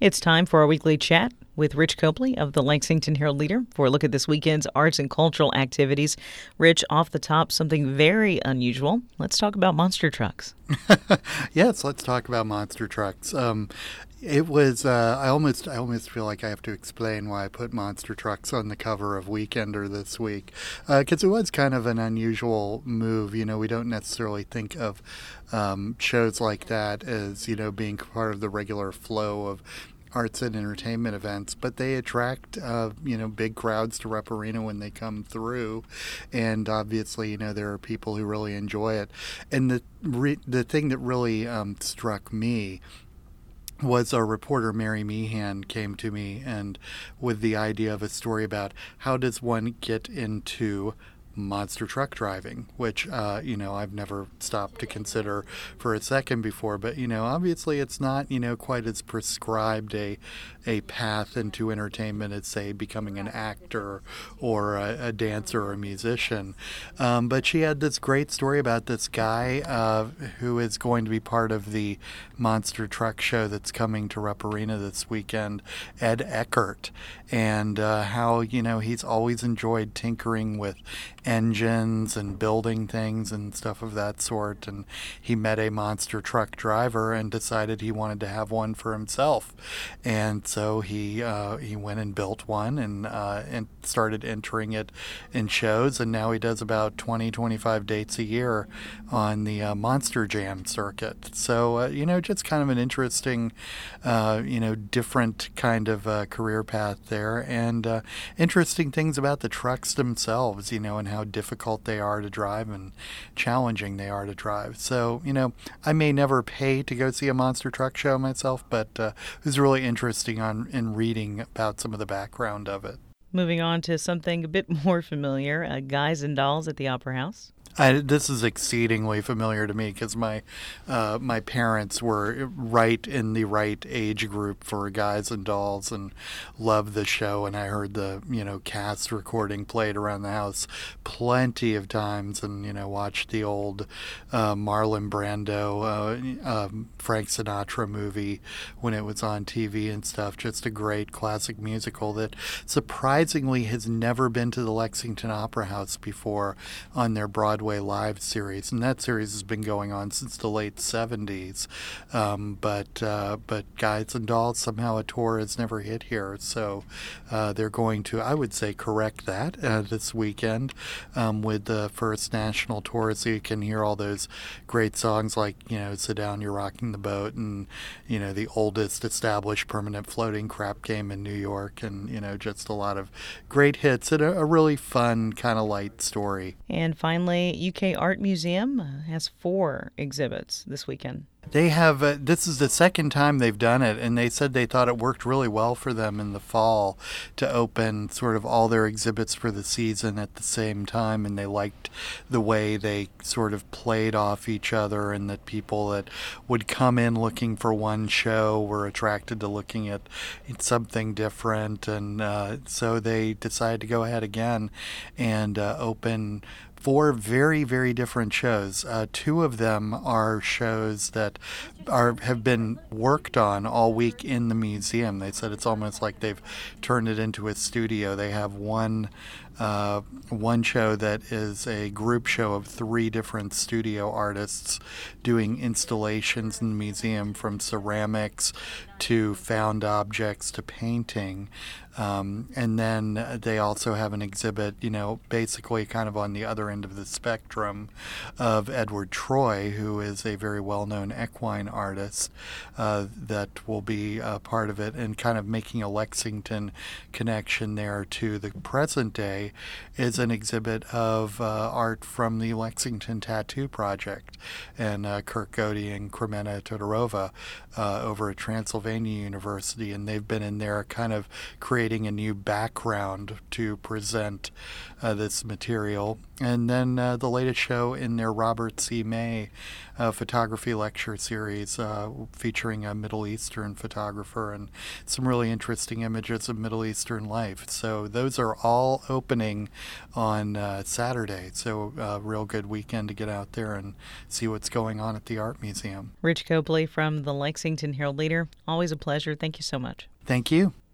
It's time for our weekly chat with Rich Copley of the Lexington Herald-Leader for a look at this weekend's arts and cultural activities. Rich, off the top, something very unusual. Let's talk about monster trucks. Yes, let's talk about monster trucks. It was. I almost feel like I have to explain why I put monster trucks on the cover of Weekender this week, because it was kind of an unusual move. You know, we don't necessarily think of shows like that as being part of the regular flow of arts and entertainment events, but they attract big crowds to Rupp Arena when they come through, and obviously there are people who really enjoy it. And the thing that really struck me was a reporter, Mary Meehan, came to me and with the idea of a story about how does one get into monster truck driving, which I've never stopped to consider for a second before, but obviously it's not quite as prescribed a path into entertainment as, say, becoming an actor or a dancer or a musician. But she had this great story about this guy who is going to be part of the monster truck show that's coming to Rupp Arena this weekend, Ed Eckert, and how he's always enjoyed tinkering with engines and building things and stuff of that sort, and he met a monster truck driver and decided he wanted to have one for himself, and so he went and built one and started entering it in shows, and now he does about 25 dates a year on the Monster Jam circuit. So just kind of an interesting different kind of career path there, and interesting things about the trucks themselves, and how difficult they are to drive and challenging they are to drive. So, I may never pay to go see a monster truck show myself, but it was really interesting in reading about some of the background of it. Moving on to something a bit more familiar, Guys and Dolls at the Opera House. This is exceedingly familiar to me because my parents were right in the right age group for Guys and Dolls and loved the show, and I heard the cast recording played around the house plenty of times, and watched the old Marlon Brando Frank Sinatra movie when it was on TV and stuff. Just a great classic musical that surprisingly has never been to the Lexington Opera House before on their Broadway Live series, and that series has been going on since the late 70s. But Guys and Dolls, somehow a tour has never hit here, so they're going to, I would say, correct that this weekend with the first national tour, so you can hear all those great songs like Sit Down, You're Rocking the Boat, and the oldest established permanent floating crap game in New York, and just a lot of great hits and a really fun kind of light story. And finally, UK Art Museum has 4 exhibits this weekend. They have, this is the second time they've done it, and they said they thought it worked really well for them in the fall to open sort of all their exhibits for the season at the same time, and they liked the way they sort of played off each other, and that people that would come in looking for one show were attracted to looking at something different, and so they decided to go ahead again and open 4 very, very different shows. 2 of them are shows that have been worked on all week in the museum. They said it's almost like they've turned it into a studio. They have one show that is a group show of 3 different studio artists doing installations in the museum, from ceramics to found objects to painting. And then they also have an exhibit, basically kind of on the other end of the spectrum, of Edward Troy, who is a very well-known equine artist that will be part of it, and kind of making a Lexington connection there to the present day is an exhibit of art from the Lexington Tattoo Project and Kirk Godey and Kremena Todorova over at Transylvania University, and they've been in there kind of creating creating a new background to present this material. And then the latest show in their Robert C. May photography lecture series featuring a Middle Eastern photographer and some really interesting images of Middle Eastern life. So those are all opening on Saturday. So a real good weekend to get out there and see what's going on at the Art Museum. Rich Copley from the Lexington Herald-Leader, always a pleasure. Thank you so much. Thank you.